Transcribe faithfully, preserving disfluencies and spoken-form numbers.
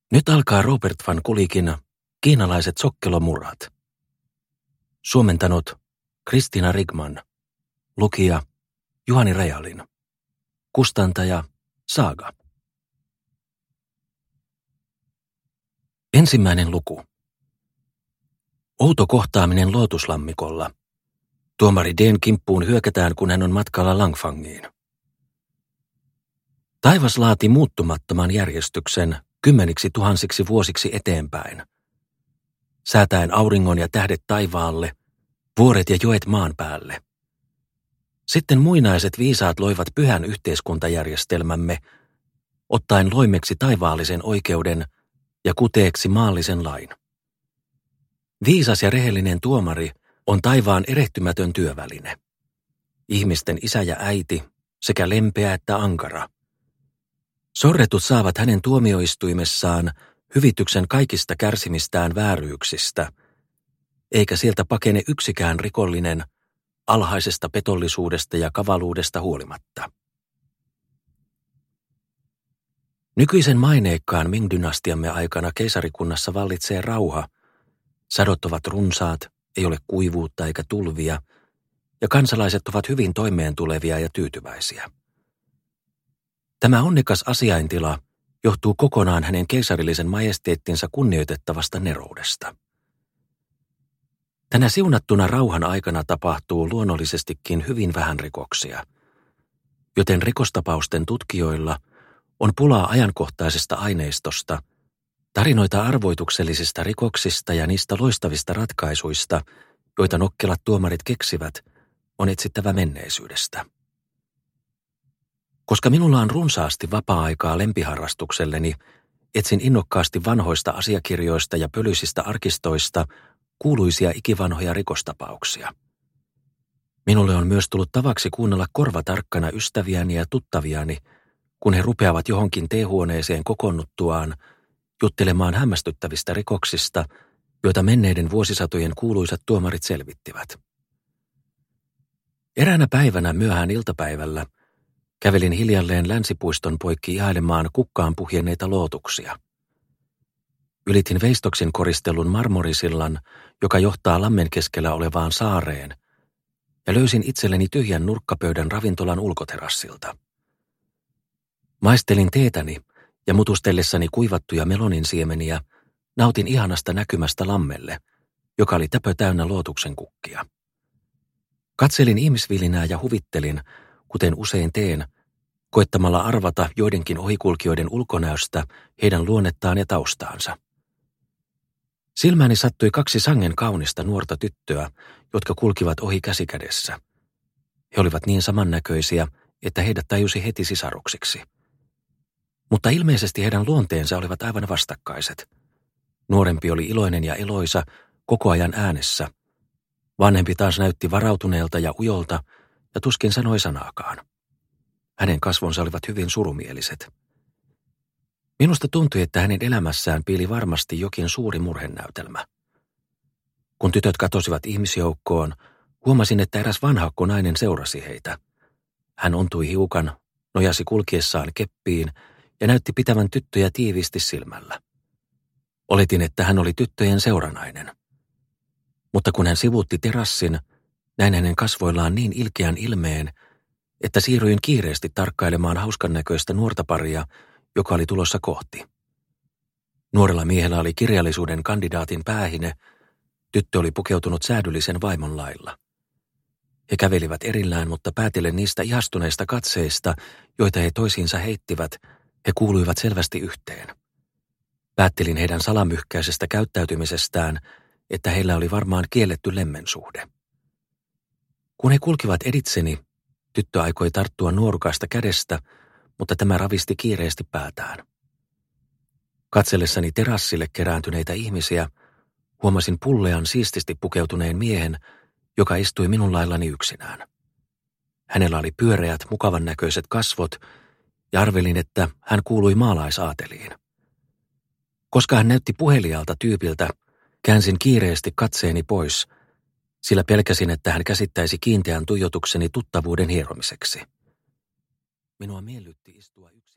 Nyt alkaa Robert van Kulikin Kiinalaiset sokkelomurhat. Suomentanut Kristiina Rigman. Lukija Juhani Rejalin. Kustantaja Saaga. Ensimmäinen luku. Outo kohtaaminen Lootuslammikolla. Tuomari Den kimppuun hyökätään, kun hän on matkalla Langfangiin. Taivas laati muuttumattoman järjestyksen kymmeniksi tuhansiksi vuosiksi eteenpäin. Säätäen auringon ja tähdet taivaalle, vuoret ja joet maan päälle. Sitten muinaiset viisaat loivat pyhän yhteiskuntajärjestelmämme, ottaen loimeksi taivaallisen oikeuden ja kuteeksi maallisen lain. Viisas ja rehellinen tuomari on taivaan erehtymätön työväline. Ihmisten isä ja äiti, sekä lempeä että ankara. Sorretut saavat hänen tuomioistuimessaan hyvityksen kaikista kärsimistään vääryyksistä, eikä sieltä pakene yksikään rikollinen alhaisesta petollisuudesta ja kavaluudesta huolimatta. Nykyisen maineikkaan Ming-dynastiamme aikana keisarikunnassa vallitsee rauha, sadot ovat runsaat, ei ole kuivuutta eikä tulvia, ja kansalaiset ovat hyvin toimeentulevia ja tyytyväisiä. Tämä onnekas asiaintila johtuu kokonaan hänen keisarillisen majesteettinsa kunnioitettavasta neroudesta. Tänä siunattuna rauhan aikana tapahtuu luonnollisestikin hyvin vähän rikoksia, joten rikostapausten tutkijoilla on pulaa ajankohtaisesta aineistosta, tarinoita arvoituksellisista rikoksista ja niistä loistavista ratkaisuista, joita nokkelat tuomarit keksivät, on etsittävä menneisyydestä. Koska minulla on runsaasti vapaa-aikaa lempiharrastukselleni, etsin innokkaasti vanhoista asiakirjoista ja pölyisistä arkistoista kuuluisia ikivanhoja rikostapauksia. Minulle on myös tullut tavaksi kuunnella korvatarkkana ystäviäni ja tuttaviani, kun he rupeavat johonkin teehuoneeseen kokoonnuttuaan juttelemaan hämmästyttävistä rikoksista, joita menneiden vuosisatojen kuuluisat tuomarit selvittivät. Eräänä päivänä myöhään iltapäivällä kävelin hiljalleen Länsipuiston poikki ihailemaan kukkaan puhjenneita lootuksia. Ylitin veistoksin koristellun marmorisillan, joka johtaa lammen keskellä olevaan saareen, ja löysin itselleni tyhjän nurkkapöydän ravintolan ulkoterassilta. Maistelin teetäni ja mutustellessani kuivattuja meloninsiemeniä nautin ihanasta näkymästä lammelle, joka oli täpö täynnä lootuksen kukkia. Katselin ihmisvilinää ja huvittelin, kuten usein teen, koettamalla arvata joidenkin ohikulkijoiden ulkonäöstä heidän luonnettaan ja taustaansa. Silmääni sattui kaksi sangen kaunista nuorta tyttöä, jotka kulkivat ohi käsikädessä. He olivat niin samannäköisiä, että heidät tajusi heti sisaruksiksi. Mutta ilmeisesti heidän luonteensa olivat aivan vastakkaiset. Nuorempi oli iloinen ja eloisa, koko ajan äänessä. Vanhempi taas näytti varautuneelta ja ujolta ja tuskin sanoi sanaakaan. Hänen kasvonsa olivat hyvin surumieliset. Minusta tuntui, että hänen elämässään piili varmasti jokin suuri murhenäytelmä. Kun tytöt katosivat ihmisjoukkoon, huomasin, että eräs vanhakko nainen seurasi heitä. Hän ontui hiukan, nojasi kulkiessaan keppiin ja näytti pitävän tyttöjä tiiviisti silmällä. Oletin, että hän oli tyttöjen seuranainen. Mutta kun hän sivuutti terassin, näin hänen kasvoillaan niin ilkeän ilmeen, että siirryin kiireesti tarkkailemaan hauskan näköistä nuorta paria, joka oli tulossa kohti. Nuorella miehellä oli kirjallisuuden kandidaatin päähine, tyttö oli pukeutunut säädyllisen vaimon lailla. He kävelivät erillään, mutta päätellen niistä ihastuneista katseista, joita he toisiinsa heittivät, he kuuluivat selvästi yhteen. Päättelin heidän salamyhkäisestä käyttäytymisestään, että heillä oli varmaan kielletty lemmensuhde. Kun he kulkivat editseni, tyttö aikoi tarttua nuorukasta kädestä, mutta tämä ravisti kiireesti päätään. Katsellessani terassille kerääntyneitä ihmisiä, huomasin pullean siististi pukeutuneen miehen, joka istui minun laillani yksinään. Hänellä oli pyöreät, mukavan näköiset kasvot, ja arvelin, että hän kuului maalaisaateliin. Koska hän näytti puheliaalta tyypiltä, käänsin kiireesti katseeni pois, sillä pelkäsin, että hän käsittäisi kiinteän tuijotukseni tuttavuuden hieromiseksi. Minua miellytti istua yksin.